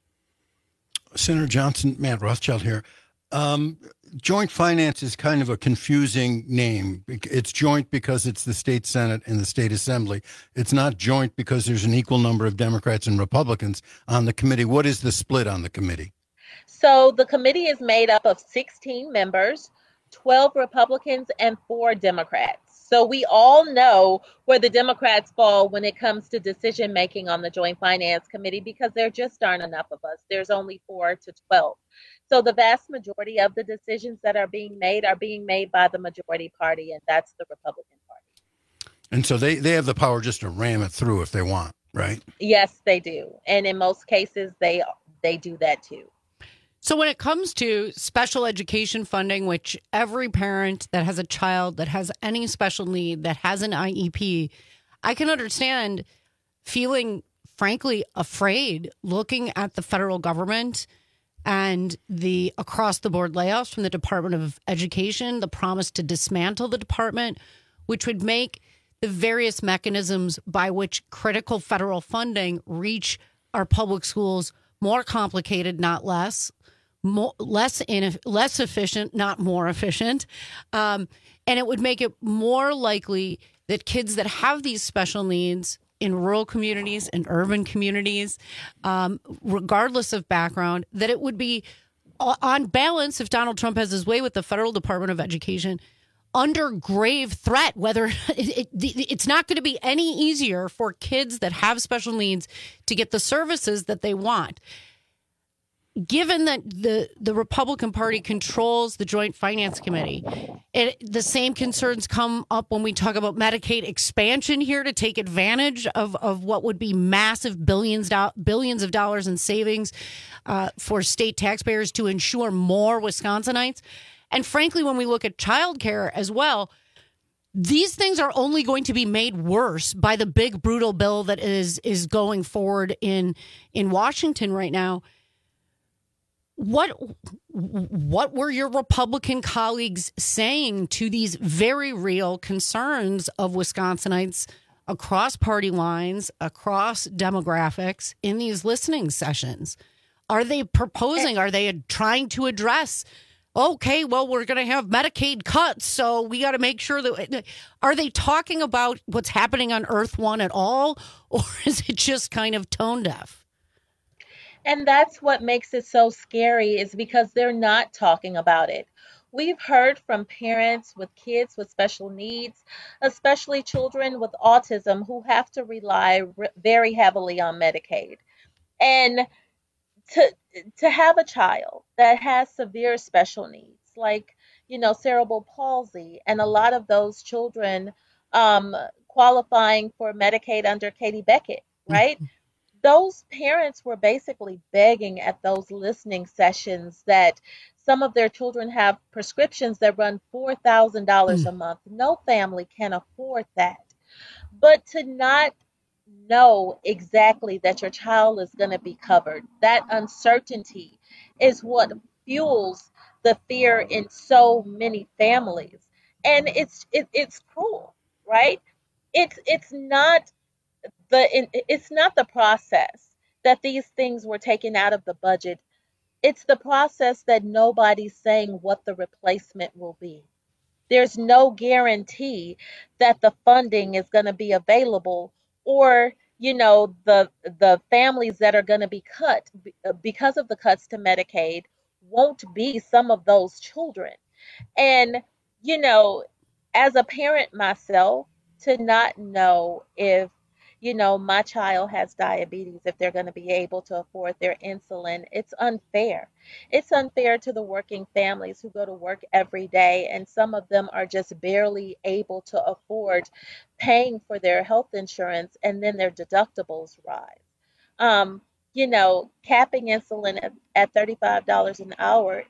Senator Johnson, Matt Rothschild here. Joint finance is kind of a confusing name. It's joint because it's the state Senate and the state assembly. It's not joint because there's an equal number of Democrats and Republicans on the committee. What is the split on the committee? So the committee is made up of 16 members, 12 Republicans and 4 Democrats. So we all know where the Democrats fall when it comes to decision making on the Joint Finance Committee because there just aren't enough of us. There's only 4 to 12. So the vast majority of the decisions that are being made by the majority party, and that's the Republican Party. And so they have the power just to ram it through if they want, right? Yes, they do. And in most cases, they do that too. So when it comes to special education funding, which every parent that has a child that has any special need, that has an IEP, I can understand feeling, frankly, afraid looking at the federal government and the across-the-board layoffs from the Department of Education, the promise to dismantle the department, which would make the various mechanisms by which critical federal funding reach our public schools more complicated, not less. Less efficient, not more efficient. And it would make it more likely that kids that have these special needs in rural communities and urban communities, regardless of background, that it would be on balance, if Donald Trump has his way with the Federal Department of Education, under grave threat, whether it's not going to be any easier for kids that have special needs to get the services that they want. given that the Republican Party controls the Joint Finance Committee, the same concerns come up when we talk about Medicaid expansion here to take advantage of what would be massive billions of dollars in savings for state taxpayers to ensure more Wisconsinites. And frankly, when we look at childcare as well, these things are only going to be made worse by the big, brutal bill that is going forward in Washington right now. What were your Republican colleagues saying to these very real concerns of Wisconsinites across party lines, across demographics in these listening sessions? Are they proposing, are they trying to address, okay, well, we're going to have Medicaid cuts, so we got to make sure that, are they talking about what's happening on Earth One at all, or is it just kind of tone deaf? And that's what makes it so scary, is because they're not talking about it. We've heard from parents with kids with special needs, especially children with autism, who have to rely very heavily on Medicaid. And to have a child that has severe special needs, like, cerebral palsy, and a lot of those children qualifying for Medicaid under Katie Beckett, right? Mm-hmm. Those parents were basically begging at those listening sessions that some of their children have prescriptions that run $4,000 a month. No family can afford that. But to not know exactly that your child is going to be covered, that uncertainty is what fuels the fear in so many families. And it's cruel, right? It's not the process that these things were taken out of the budget. It's the process that nobody's saying what the replacement will be. There's no guarantee that the funding is going to be available, or, the families that are going to be cut because of the cuts to Medicaid won't be some of those children. And, as a parent myself, to not know if my child has diabetes, if they're going to be able to afford their insulin, it's unfair. It's unfair to the working families who go to work every day, and some of them are just barely able to afford paying for their health insurance, and then their deductibles rise. Capping insulin at $35 an hour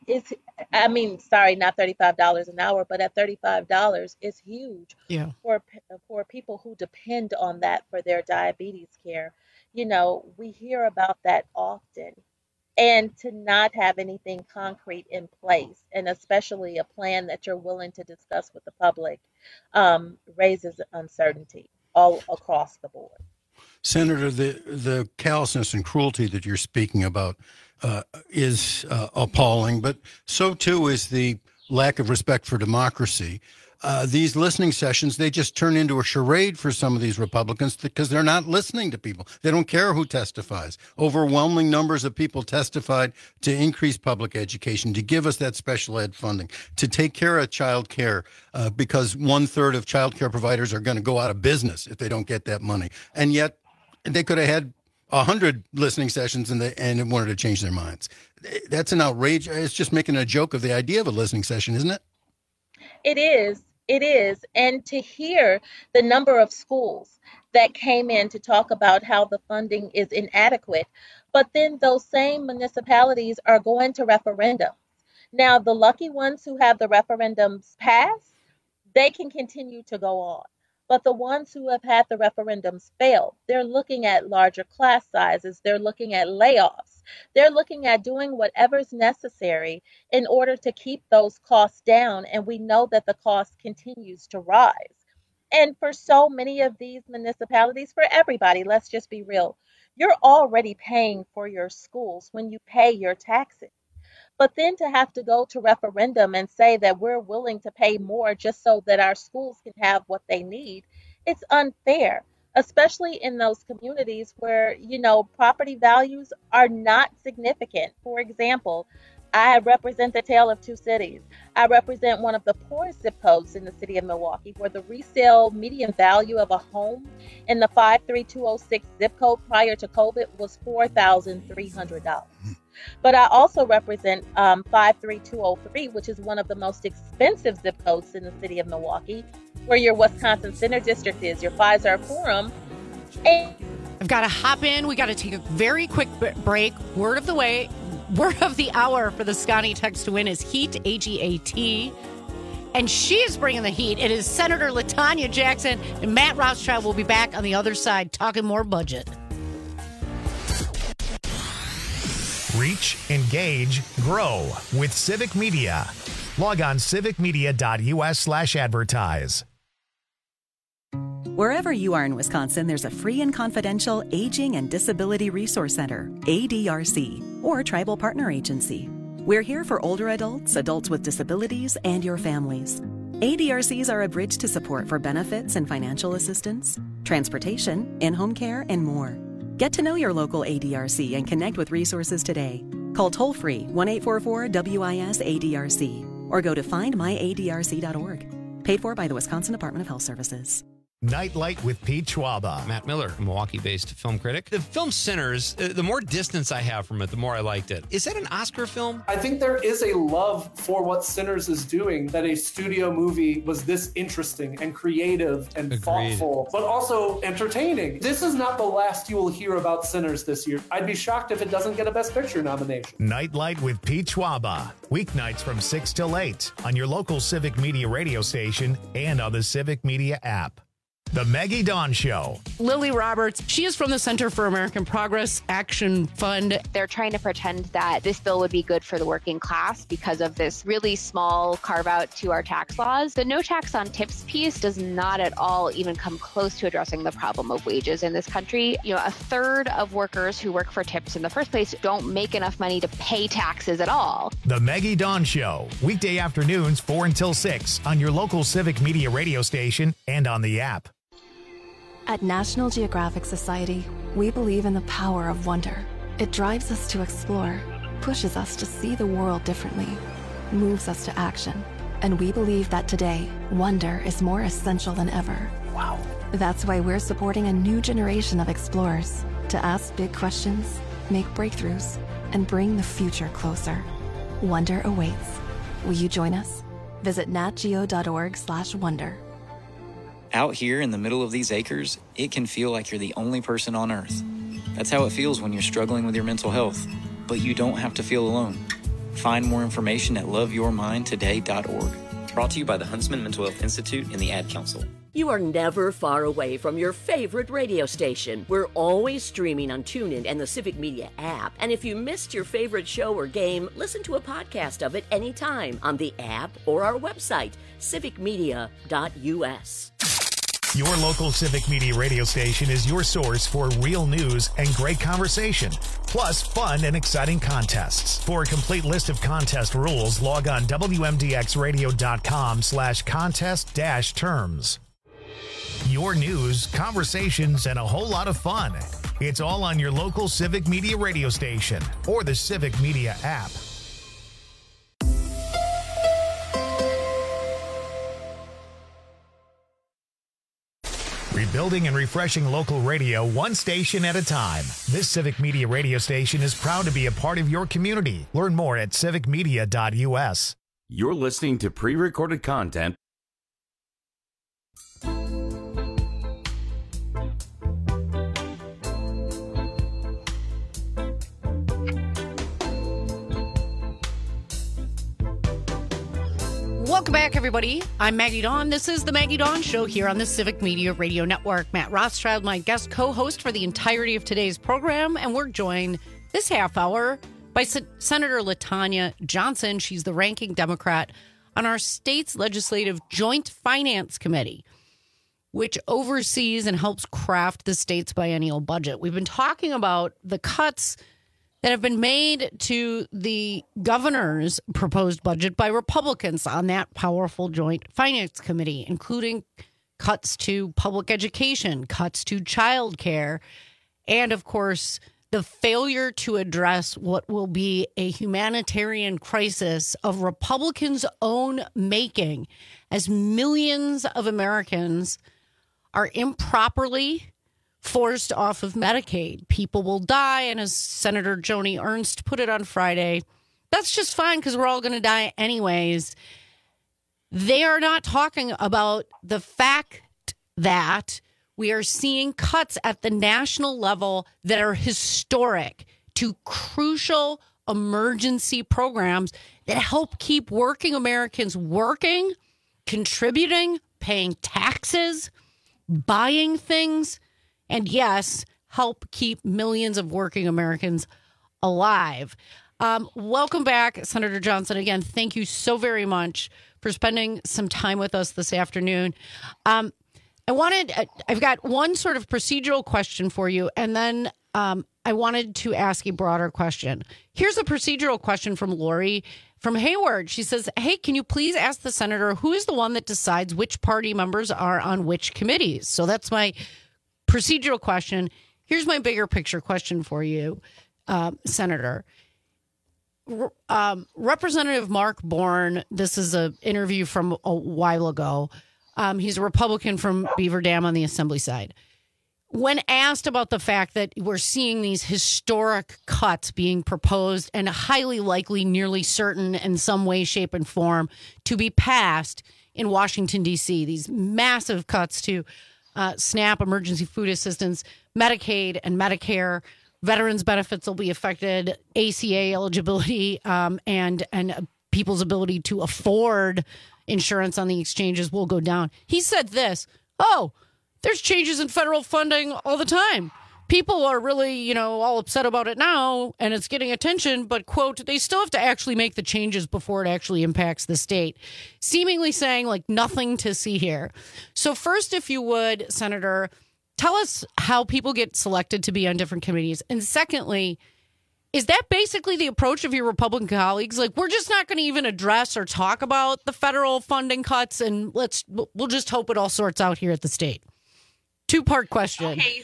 not $35 an hour, but at $35 is huge for people who depend on that for their diabetes care. We hear about that often. And to not have anything concrete in place, and especially a plan that you're willing to discuss with the public, raises uncertainty all across the board. Senator, the callousness and cruelty that you're speaking about is appalling, but so too is the lack of respect for democracy. These listening sessions, they just turn into a charade for some of these Republicans because they're not listening to people. They don't care who testifies. Overwhelming numbers of people testified to increase public education, to give us that special ed funding, to take care of child care, because 1/3 of child care providers are going to go out of business if they don't get that money. And yet they could have had 100 listening sessions and wanted to change their minds. That's an outrage. It's just making a joke of the idea of a listening session, isn't it? It is. And to hear the number of schools that came in to talk about how the funding is inadequate, but then those same municipalities are going to referendums. Now, the lucky ones who have the referendums pass, they can continue to go on. But the ones who have had the referendums fail, they're looking at larger class sizes. They're looking at layoffs. They're looking at doing whatever's necessary in order to keep those costs down. And we know that the cost continues to rise. And for so many of these municipalities, for everybody, let's just be real, you're already paying for your schools when you pay your taxes. But then to have to go to referendum and say that we're willing to pay more just so that our schools can have what they need, it's unfair, especially in those communities where, property values are not significant. For example, I represent the tale of two cities. I represent one of the poorest zip codes in the city of Milwaukee, where the resale median value of a home in the 53206 zip code prior to COVID was $4,300. But I also represent 53203, which is one of the most expensive zip codes in the city of Milwaukee, where your Wisconsin Center District is, your Fiserv Forum. And I've got to hop in. We got to take a very quick break. Word of the hour for the Scotty text to win is HEAT, AGAT. And she is bringing the heat. It is Senator LaTanya Jackson, and Matt Rothschild will be back on the other side talking more budget. Reach, engage, grow with Civic Media. Log on civicmedia.us/advertise. Wherever you are in Wisconsin, there's a free and confidential Aging and Disability Resource Center, ADRC, or Tribal Partner Agency. We're here for older adults, adults with disabilities, and your families. ADRCs are a bridge to support for benefits and financial assistance, transportation, in-home care, and more. Get to know your local ADRC and connect with resources today. Call toll-free 1-844-WIS-ADRC or go to findmyadrc.org. Paid for by the Wisconsin Department of Health Services. Nightlight with Pete Schwaba. Matt Miller, a Milwaukee-based film critic. The film Sinners, the more distance I have from it, the more I liked it. Is that an Oscar film? I think there is a love for what Sinners is doing, that a studio movie was this interesting and creative and thoughtful, but also entertaining. This is not the last you will hear about Sinners this year. I'd be shocked if it doesn't get a Best Picture nomination. Nightlight with Pete Schwaba. Weeknights from 6 till 8 on your local Civic Media radio station and on the Civic Media app. The Maggie Dawn Show. Lily Roberts, she is from the Center for American Progress Action Fund. They're trying to pretend that this bill would be good for the working class because of this really small carve out to our tax laws. The no tax on tips piece does not at all even come close to addressing the problem of wages in this country. You know, a third of workers who work for tips in the first place don't make enough money to pay taxes at all. The Maggie Dawn Show. Weekday afternoons 4 until 6 on your local Civic Media radio station and on the app. At National Geographic Society, we believe in the power of wonder. It drives us to explore, pushes us to see the world differently, moves us to action. And we believe that today, wonder is more essential than ever. Wow. That's why we're supporting a new generation of explorers to ask big questions, make breakthroughs, and bring the future closer. Wonder awaits. Will you join us? Visit natgeo.org/wonder. Out here in the middle of these acres, it can feel like you're the only person on Earth. That's how it feels when you're struggling with your mental health. But you don't have to feel alone. Find more information at loveyourmindtoday.org. Brought to you by the Huntsman Mental Health Institute and the Ad Council. You are never far away from your favorite radio station. We're always streaming on TuneIn and the Civic Media app. And if you missed your favorite show or game, listen to a podcast of it anytime on the app or our website, civicmedia.us. Your local Civic Media radio station is your source for real news and great conversation, plus fun and exciting contests. For a complete list of contest rules, log on WMDXradio.com/contest-terms. Your news, conversations, and a whole lot of fun. It's all on your local Civic Media radio station or the Civic Media app. Rebuilding and refreshing local radio one station at a time. This Civic Media radio station is proud to be a part of your community. Learn more at civicmedia.us. You're listening to pre-recorded content. Welcome back, everybody. I'm Maggie Dawn. This is the Maggie Dawn Show here on the Civic Media Radio Network. Matt Rothschild, my guest co-host for the entirety of today's program, and we're joined this half hour by Senator LaTanya Johnson. She's the ranking Democrat on our state's legislative Joint Finance Committee, which oversees and helps craft the state's biennial budget. We've been talking about the cuts that have been made to the governor's proposed budget by Republicans on that powerful Joint Finance Committee, including cuts to public education, cuts to child care, and, of course, the failure to address what will be a humanitarian crisis of Republicans' own making as millions of Americans are improperly forced off of Medicaid. People will die, and as Senator Joni Ernst put it on Friday, that's just fine because we're all going to die anyways. They are not talking about the fact that we are seeing cuts at the national level that are historic to crucial emergency programs that help keep working Americans working, contributing, paying taxes, buying things, and yes, help keep millions of working Americans alive. Welcome back, Senator Johnson. Again, thank you so very much for spending some time with us this afternoon. I've got one sort of procedural question for you, and then I wanted to ask a broader question. Here's a procedural question from Lori from Hayward. She says, hey, can you please ask the senator who is the one that decides which party members are on which committees? So that's my procedural question. Here's my bigger picture question for you, Senator. Representative Mark Bourne, this is an interview from a while ago. He's a Republican from Beaver Dam on the Assembly side. When asked about the fact that we're seeing these historic cuts being proposed and highly likely, nearly certain in some way, shape, and form to be passed in Washington, D.C., these massive cuts to SNAP, emergency food assistance, Medicaid, and Medicare, veterans benefits will be affected, ACA eligibility, and people's ability to afford insurance on the exchanges will go down. He said this, there's changes in federal funding all the time. People are really, all upset about it now, and it's getting attention, but, quote, they still have to actually make the changes before it actually impacts the state. Seemingly saying, like, nothing to see here. So first, if you would, Senator, tell us how people get selected to be on different committees. And secondly, is that basically the approach of your Republican colleagues? Like, we're just not going to even address or talk about the federal funding cuts, and we'll just hope it all sorts out here at the state. Two-part question. Okay.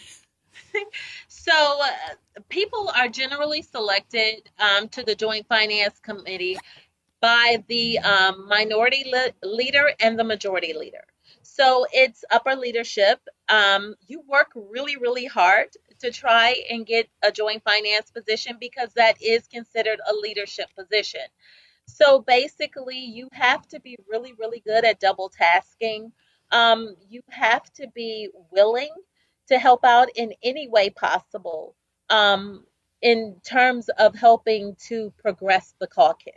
So people are generally selected to the Joint Finance Committee by the minority leader and the majority leader. So it's upper leadership. You work really, really hard to try and get a joint finance position because that is considered a leadership position. So basically, you have to be really, really good at double tasking. You have to be willing to help out in any way possible in terms of helping to progress the caucus.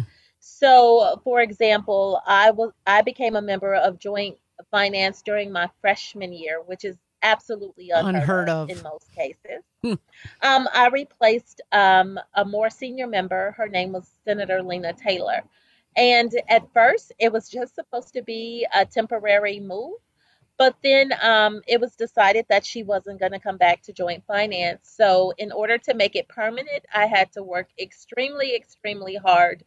So, for example, I became a member of Joint Finance during my freshman year, which is absolutely unheard of in most cases. I replaced a more senior member. Her name was Senator Lena Taylor. And at first, it was just supposed to be a temporary move. But then it was decided that she wasn't going to come back to Joint Finance. So in order to make it permanent, I had to work extremely, extremely hard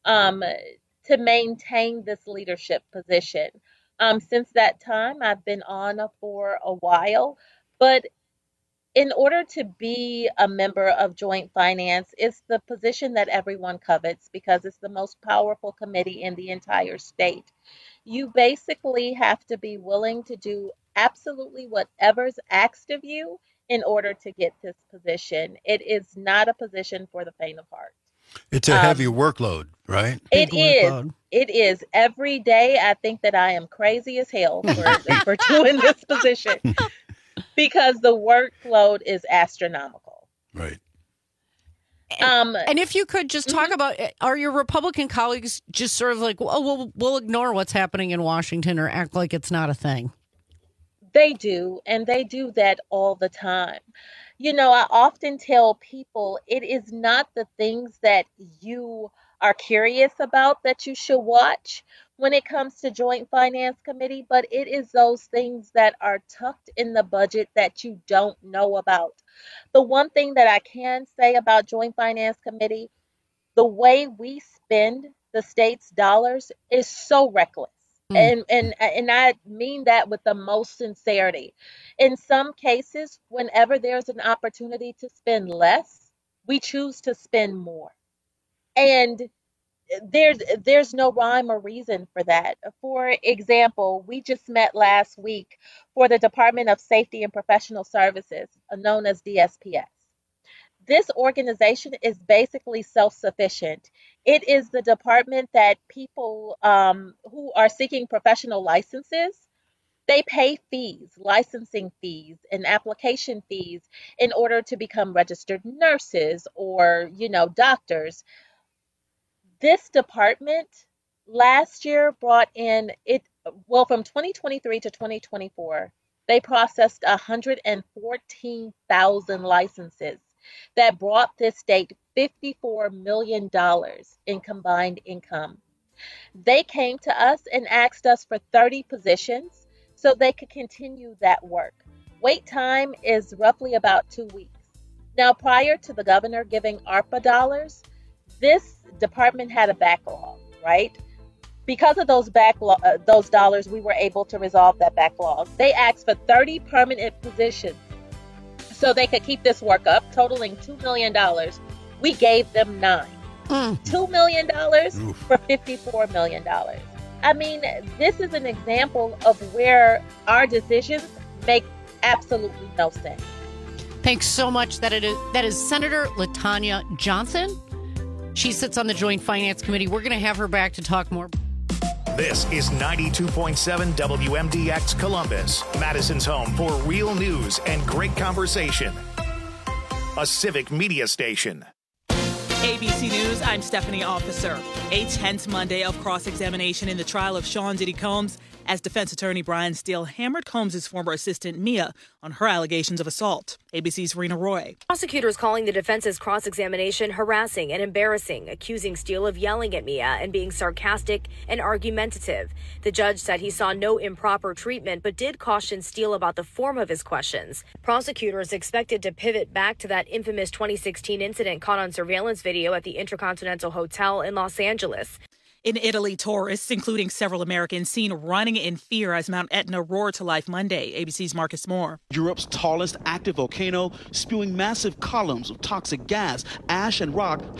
to maintain this leadership position. Since that time, I've been on for a while. But in order to be a member of Joint Finance, it's the position that everyone covets because it's the most powerful committee in the entire state. You basically have to be willing to do absolutely whatever's asked of you in order to get this position. It is not a position for the faint of heart. It's a heavy workload, right? It is. It is. Every day I think that I am crazy as hell for doing this position because the workload is astronomical. Right. And if you could just talk about, are your Republican colleagues just sort of like, we'll ignore what's happening in Washington or act like it's not a thing? They do, and they do that all the time. I often tell people it is not the things that you are curious about that you should watch when it comes to Joint Finance Committee, but it is those things that are tucked in the budget that you don't know about. The one thing that I can say about Joint Finance Committee, the way we spend the state's dollars is so reckless. And I mean that with the most sincerity. In some cases, whenever there's an opportunity to spend less, we choose to spend more. And there's no rhyme or reason for that. For example, we just met last week for the Department of Safety and Professional Services, known as DSPS. This organization is basically self-sufficient. It is the department that people who are seeking professional licenses, they pay fees, licensing fees and application fees in order to become registered nurses or, doctors. This department last year brought in from 2023 to 2024, they processed 114,000 licenses that brought this state $54 million in combined income. They came to us and asked us for 30 positions so they could continue that work. Wait time is roughly about 2 weeks. Now, prior to the governor giving ARPA dollars, this department had a backlog, right? Because of those dollars, we were able to resolve that backlog. They asked for 30 permanent positions so they could keep this work up, totaling $2 million. We gave them 9. $2 million for $54 million. I mean, this is an example of where our decisions make absolutely no sense. Thanks so much. That is Senator LaTanya Johnson. She sits on the Joint Finance Committee. We're going to have her back to talk more. This is 92.7 WMDX Columbus, Madison's home for real news and great conversation. A civic media station. ABC News, I'm Stephanie Officer. A tense Monday of cross-examination in the trial of Sean Diddy Combs as defense attorney Brian Steele hammered Combs' former assistant Mia on her allegations of assault. ABC's Rena Roy. Prosecutors calling the defense's cross-examination harassing and embarrassing, accusing Steele of yelling at Mia and being sarcastic and argumentative. The judge said he saw no improper treatment, but did caution Steele about the form of his questions. Prosecutors expected to pivot back to that infamous 2016 incident caught on surveillance video at the Intercontinental Hotel in Los Angeles. In Italy, tourists, including several Americans, seen running in fear as Mount Etna roared to life Monday. ABC's Marcus Moore. Europe's tallest active volcano spewing massive columns of toxic gas, ash, and rock